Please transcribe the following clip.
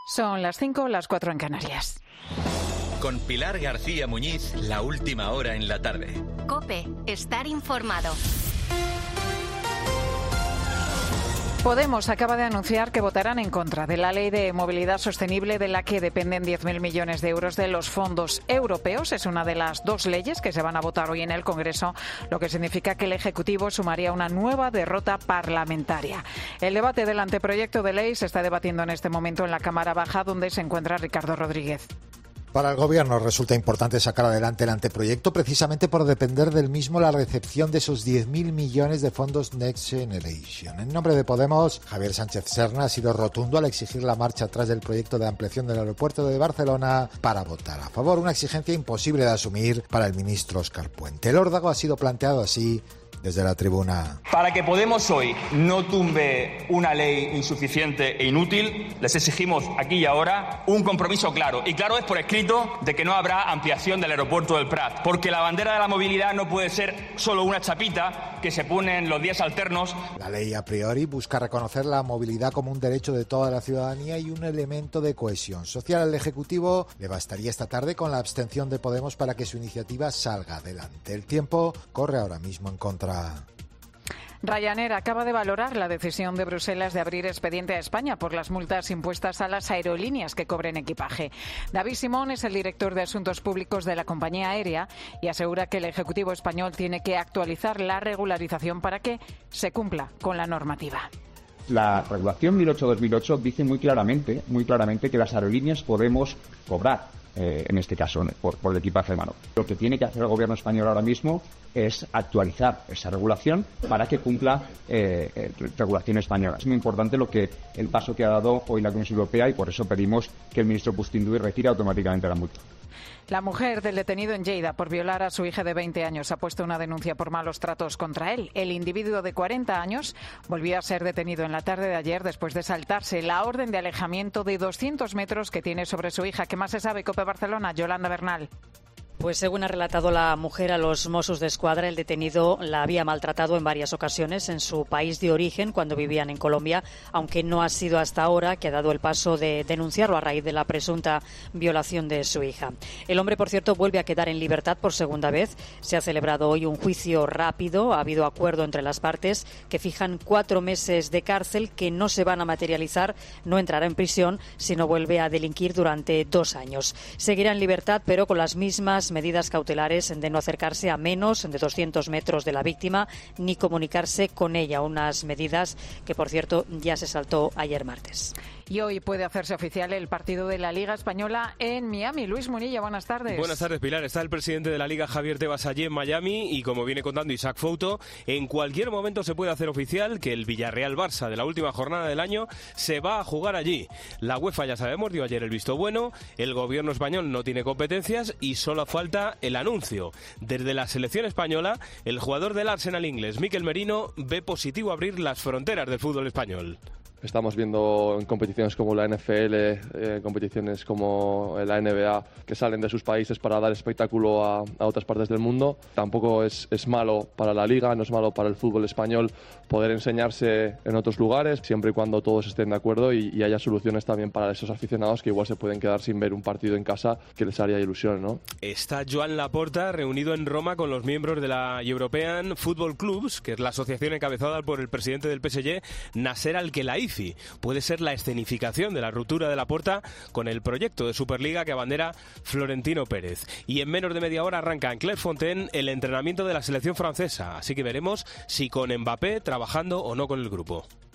Son las 5, las 4 en Canarias. Con Pilar García Muñiz, la última hora en la tarde. COPE, estar informado. Podemos acaba de anunciar que votarán en contra de la Ley de Movilidad Sostenible, de la que dependen 10.000 millones de euros de los fondos europeos. Es una de las dos leyes que se van a votar hoy en el Congreso, lo que significa que el Ejecutivo sumaría una nueva derrota parlamentaria. El debate del anteproyecto de ley se está debatiendo en este momento en la Cámara Baja, donde se encuentra Ricardo Rodríguez. Para el Gobierno resulta importante sacar adelante el anteproyecto precisamente por depender del mismo la recepción de esos 10.000 millones de fondos Next Generation. En nombre de Podemos, Javier Sánchez Serna ha sido rotundo al exigir la marcha atrás del proyecto de ampliación del aeropuerto de Barcelona para votar a favor, una exigencia imposible de asumir para el ministro Óscar Puente. El órdago ha sido planteado así desde la tribuna. Para que Podemos hoy no tumbe una ley insuficiente e inútil, les exigimos aquí y ahora un compromiso claro. Y claro es por escrito de que no habrá ampliación del aeropuerto del Prat. Porque la bandera de la movilidad no puede ser solo una chapita que se pone en los días alternos. La ley a priori busca reconocer la movilidad como un derecho de toda la ciudadanía y un elemento de cohesión social. Al Ejecutivo le bastaría esta tarde con la abstención de Podemos para que su iniciativa salga adelante. El tiempo corre ahora mismo en contra. Ryanair acaba de valorar la decisión de Bruselas de abrir expediente a España por las multas impuestas a las aerolíneas que cobren equipaje. David Simón es el director de Asuntos Públicos de la compañía aérea y asegura que el Ejecutivo español tiene que actualizar la regularización para que se cumpla con la normativa. La regulación 1008-2008 dice muy claramente que las aerolíneas podemos cobrar, en este caso, por el equipaje de mano. Lo que tiene que hacer el Gobierno español ahora mismo es actualizar esa regulación para que cumpla regulación española. Es muy importante el paso que ha dado hoy la Comisión Europea y por eso pedimos que el ministro Pustindui retire automáticamente la multa. La mujer del detenido en Lleida por violar a su hija de 20 años ha puesto una denuncia por malos tratos contra él. El individuo de 40 años volvió a ser detenido en la tarde de ayer después de saltarse la orden de alejamiento de 200 metros que tiene sobre su hija. ¿Qué más se sabe? COPE Barcelona, Yolanda Bernal. Pues según ha relatado la mujer a los Mossos d'Esquadra, el detenido la había maltratado en varias ocasiones en su país de origen cuando vivían en Colombia, aunque no ha sido hasta ahora que ha dado el paso de denunciarlo a raíz de la presunta violación de su hija. El hombre, por cierto, vuelve a quedar en libertad por segunda vez. Se ha celebrado hoy un juicio rápido. Ha habido acuerdo entre las partes que fijan 4 meses de cárcel que no se van a materializar. No entrará en prisión si no vuelve a delinquir durante 2 años. Seguirá en libertad, pero con las mismas medidas cautelares de no acercarse a menos de 200 metros de la víctima ni comunicarse con ella, unas medidas que, por cierto, ya se saltó ayer martes. Y hoy puede hacerse oficial el partido de la Liga Española en Miami. Luis Munilla, buenas tardes. Buenas tardes, Pilar. Está el presidente de la Liga, Javier Tebas, allí en Miami y, como viene contando Isaac Fouto, en cualquier momento se puede hacer oficial que el Villarreal-Barça de la última jornada del año se va a jugar allí. La UEFA, ya sabemos, dio ayer el visto bueno, el gobierno español no tiene competencias y solo falta el anuncio. Desde la selección española, el jugador del Arsenal inglés, Mikel Merino, ve positivo abrir las fronteras del fútbol español. Estamos viendo en competiciones como la NFL, competiciones como la NBA, que salen de sus países para dar espectáculo a otras partes del mundo. Tampoco es malo para la Liga, no es malo para el fútbol español poder enseñarse en otros lugares, siempre y cuando todos estén de acuerdo y haya soluciones también para esos aficionados que igual se pueden quedar sin ver un partido en casa que les haría ilusión, ¿no? Está Joan Laporta reunido en Roma con los miembros de la European Football Clubs, que es la asociación encabezada por el presidente del PSG, Nasser Al-Khelaifi. Puede ser la escenificación de la ruptura de Laporta con el proyecto de Superliga que abandera Florentino Pérez. Y en menos de media hora arranca en Clairefontaine el entrenamiento de la selección francesa, así que veremos si con Mbappé trabajando o no con el grupo.